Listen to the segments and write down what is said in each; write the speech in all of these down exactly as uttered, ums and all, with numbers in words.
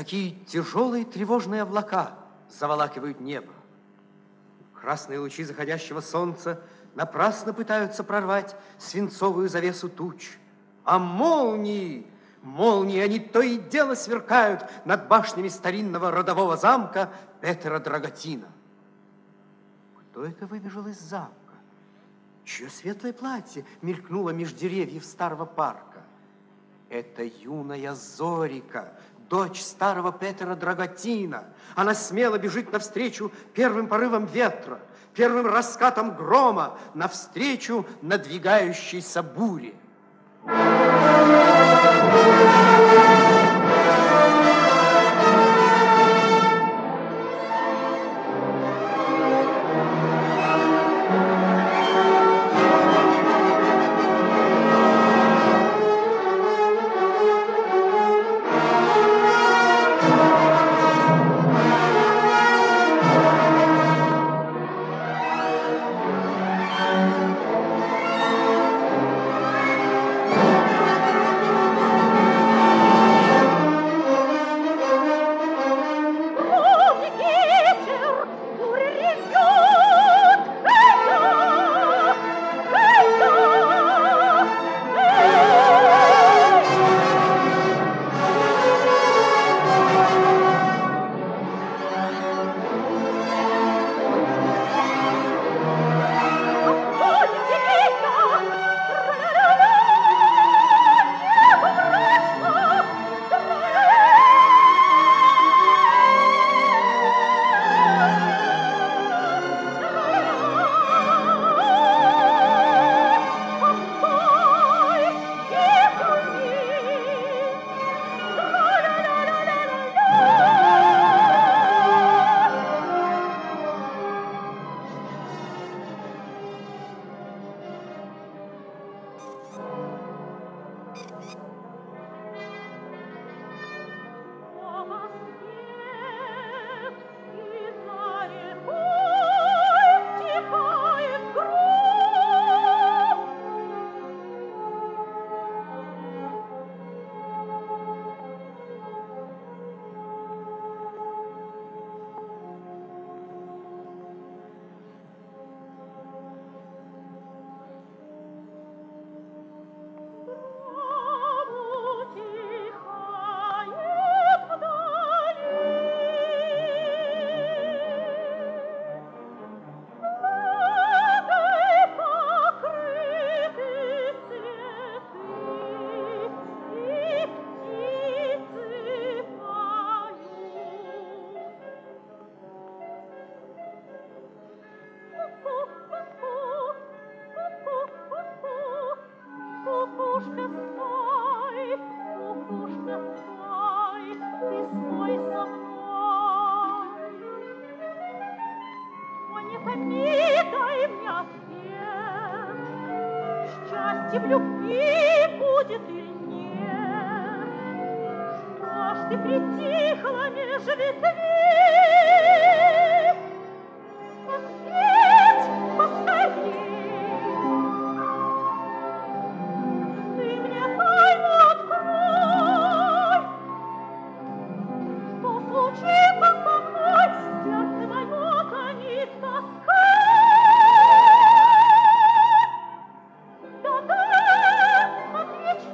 какие тяжелые тревожные облака заволакивают небо. Красные лучи заходящего солнца напрасно пытаются прорвать свинцовую завесу туч. А молнии, молнии, они то и дело сверкают над башнями старинного родового замка Петера Драготина. Кто это выбежал из замка? Чье светлое платье мелькнуло меж деревьев старого парка? Это юная Зорика, дочь старого Петера Драготина. Она смело бежит навстречу первым порывам ветра, первым раскатом грома, навстречу надвигающейся буре.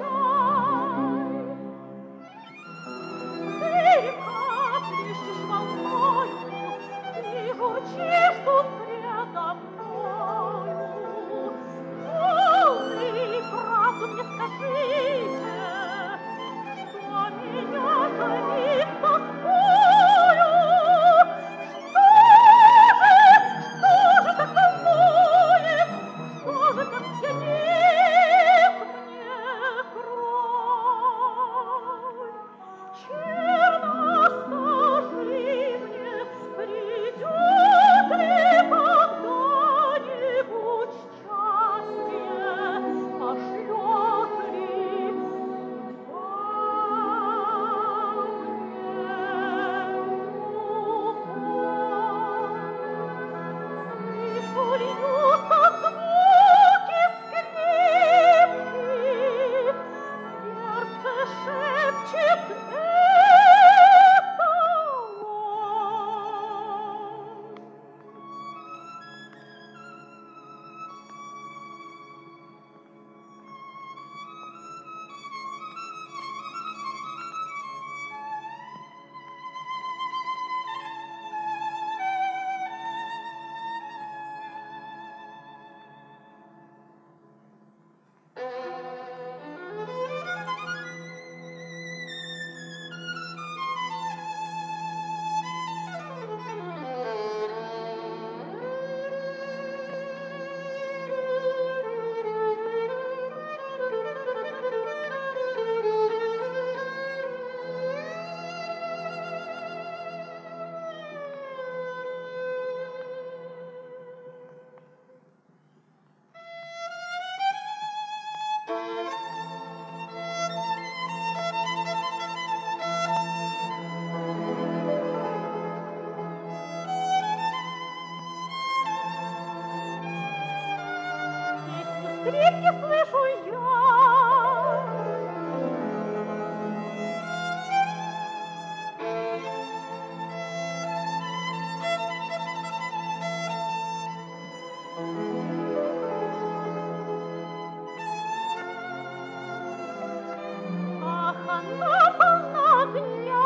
Волнуй скрипки слышу я. Ах, она полна огня.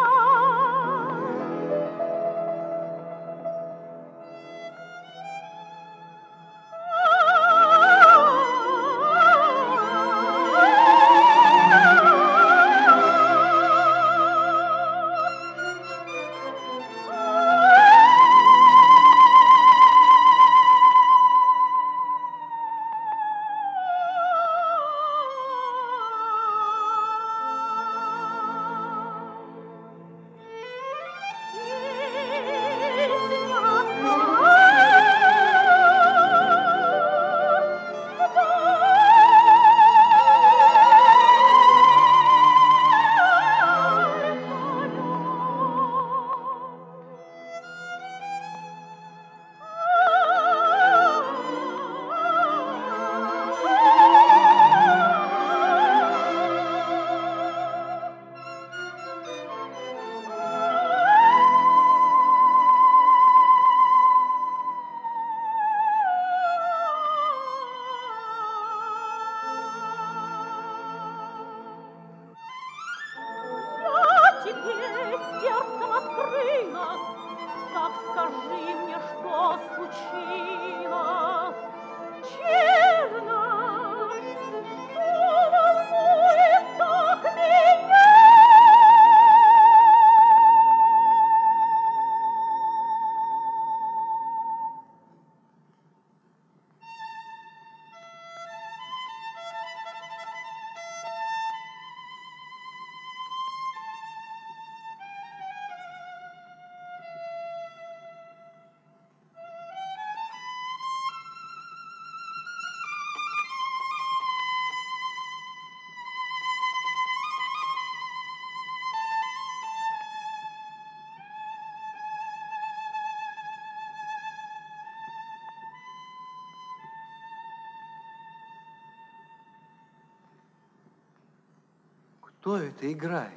Кто это играет?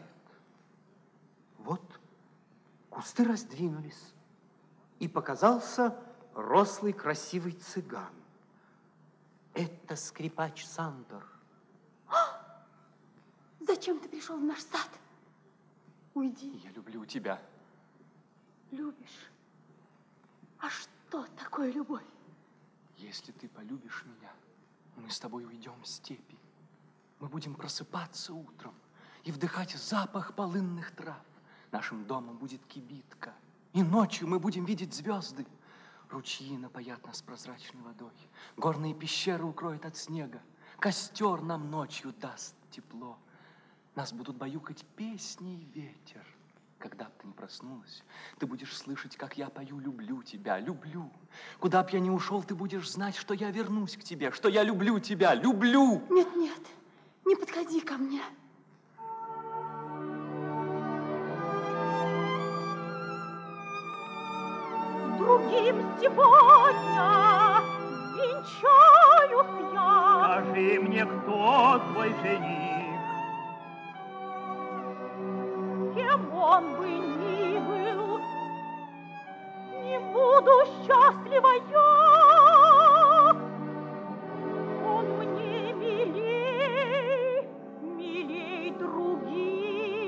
Вот кусты раздвинулись, и показался рослый красивый цыган. Это скрипач Сандор. Зачем ты пришел в наш сад? Уйди. Я люблю тебя. Любишь? А что такое любовь? Если ты полюбишь меня, мы с тобой уйдем в степи. Мы будем просыпаться утром и вдыхать запах полынных трав. Нашим домом будет кибитка, и ночью мы будем видеть звезды. Ручьи напоят нас прозрачной водой, горные пещеры укроют от снега, костер нам ночью даст тепло. Нас будут баюкать песни и ветер. Когда б ты не проснулась, ты будешь слышать, как я пою «Люблю тебя, люблю». Куда б я ни ушел, ты будешь знать, что я вернусь к тебе, что я люблю тебя, люблю. Нет, нет, не подходи ко мне. С другим сегодня венчаюсь я. Скажи мне, кто твой жених? Кем он бы ни был, не буду счастлива я. Он мне милей, милей других.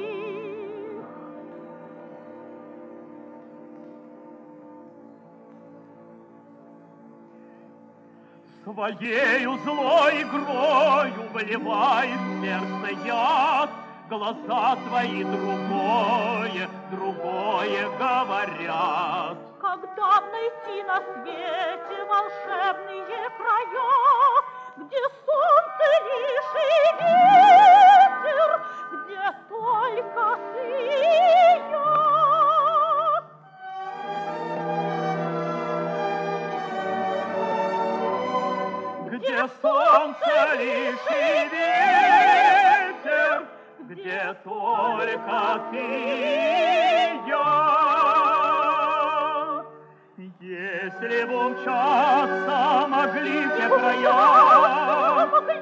Своею злой игрою вливай в сердце яд. Глаза твои другое, другое говорят. Когда найти на свете волшебные края, где солнце лишь и ветер, где только ты и я. Где солнце лишь и ветер, где только ты и я. Если бы умчаться могли те края,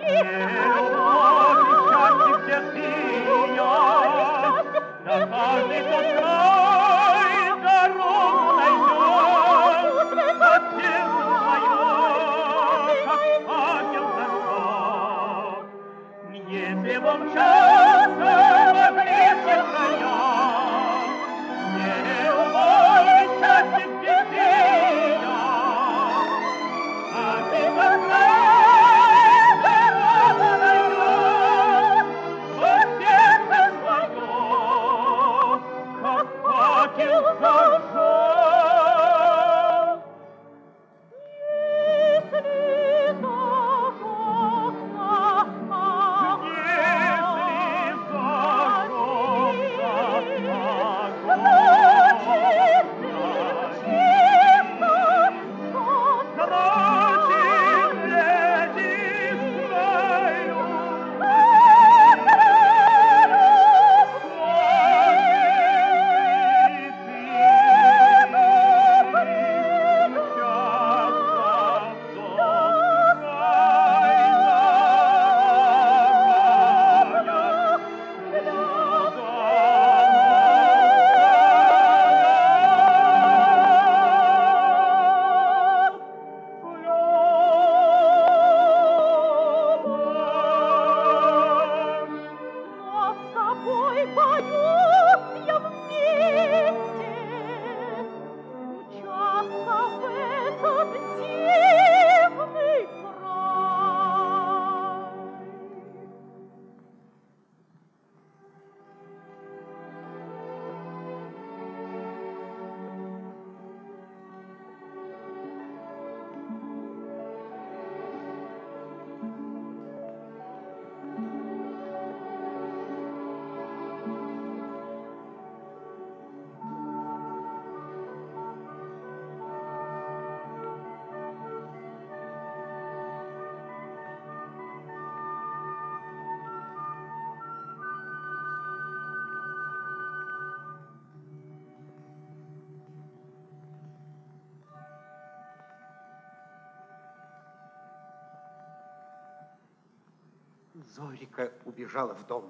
Зорика убежала в дом.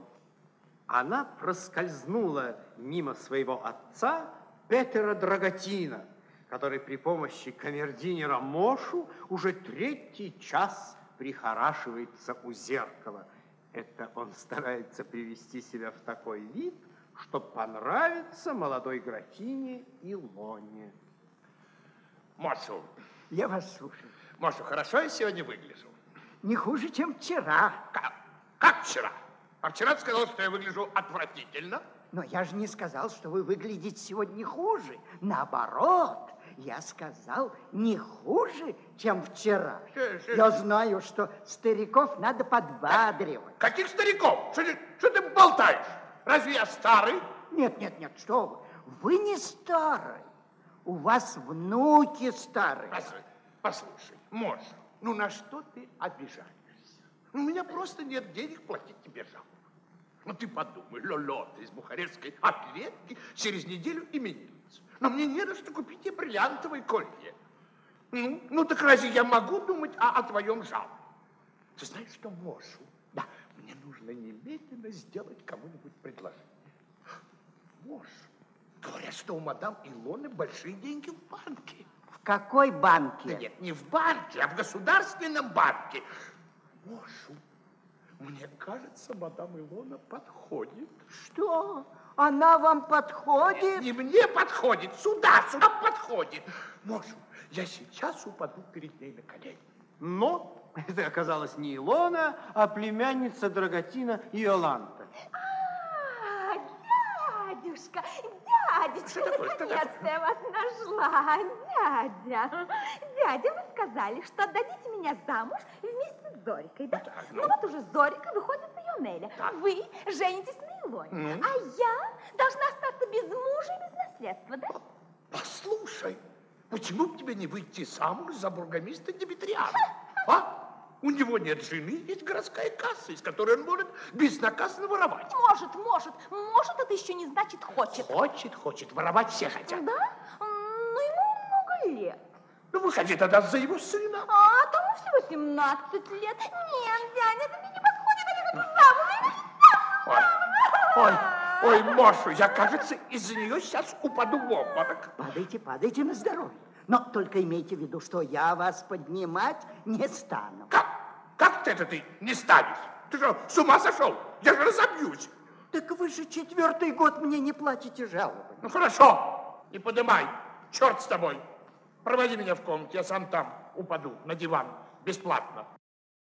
Она проскользнула мимо своего отца Петера Драготина, который при помощи камердинера Мошу уже третий час прихорашивается у зеркала. Это он старается привести себя в такой вид, чтобы понравиться молодой графине Илоне. Мошу, Я вас слушаю. Мошу, хорошо я сегодня выгляжу? Не хуже, чем вчера. Как, как вчера? А вчера ты сказал, что я выгляжу отвратительно. Но я же не сказал, что вы выглядите сегодня хуже. Наоборот, я сказал не хуже, чем вчера. Ш- ш- Я знаю, что стариков надо подбадривать. Каких стариков? Что ты, что ты болтаешь? Разве я старый? Нет, нет, нет, что вы. Вы не старый. У вас внуки старые. Послушай, послушай, Моша, ну на что ты обижаешься? У меня просто нет денег платить тебе жалобу. Ну ты подумай, Лолота из бухарестской атлетки через неделю именинница. Но мне не на что купить ей бриллиантовое колье. Ну, ну так разве я могу думать о, о твоем жалобе? Ты знаешь, что Мошу? Да, мне нужно немедленно сделать кому-нибудь предложение. Мошу, говорят, что у мадам Илоны большие деньги в банке. В какой Да банке? нет, не в банке, а в государственном банке. Мошу, мне кажется, мадам Илона подходит. Что? Она вам подходит? Не мне подходит, сюда, сюда подходит. Мошу, я сейчас упаду перед ней на колени. Но это оказалась не Илона, а племянница Драготина Иоланта. А, дядюшка, дядечка, Что такое, что наконец-то я вас нашла, дядя. Дядя, вы сказали, что отдадите меня замуж вместе с Зорикой, да? Так, ну. ну. вот уже Зорика выходит за Ионеля. Так. Вы женитесь на Илоне, Ну. а я должна остаться без мужа и без наследства, да? Послушай, почему бы тебе не выйти замуж за бургомистра Димитриана? А? У него нет жены, есть городская касса, из которой он может безнаказанно воровать. Может, может, может, это еще не значит хочет. Хочет, хочет, воровать все хотят. Да? М, Ну, ему много лет. Ну, выходи тогда за его сына. А, тому все восемнадцать лет. Нет, дядя, это мне не подходит, я хочу замуж. Ой, ой, ой, Мошу, я, кажется, из-за нее сейчас упаду в обморок. Падайте, падайте на здоровье. Но только имейте в виду, что я вас поднимать не стану. Как? Как ты это ты не станешь? Ты что, с ума сошел? Я же разобьюсь. Так вы же четвертый год мне не платите жалобы. Ну, хорошо, не подымай. Черт с тобой. Проводи меня в комнате, я сам там упаду на диван бесплатно.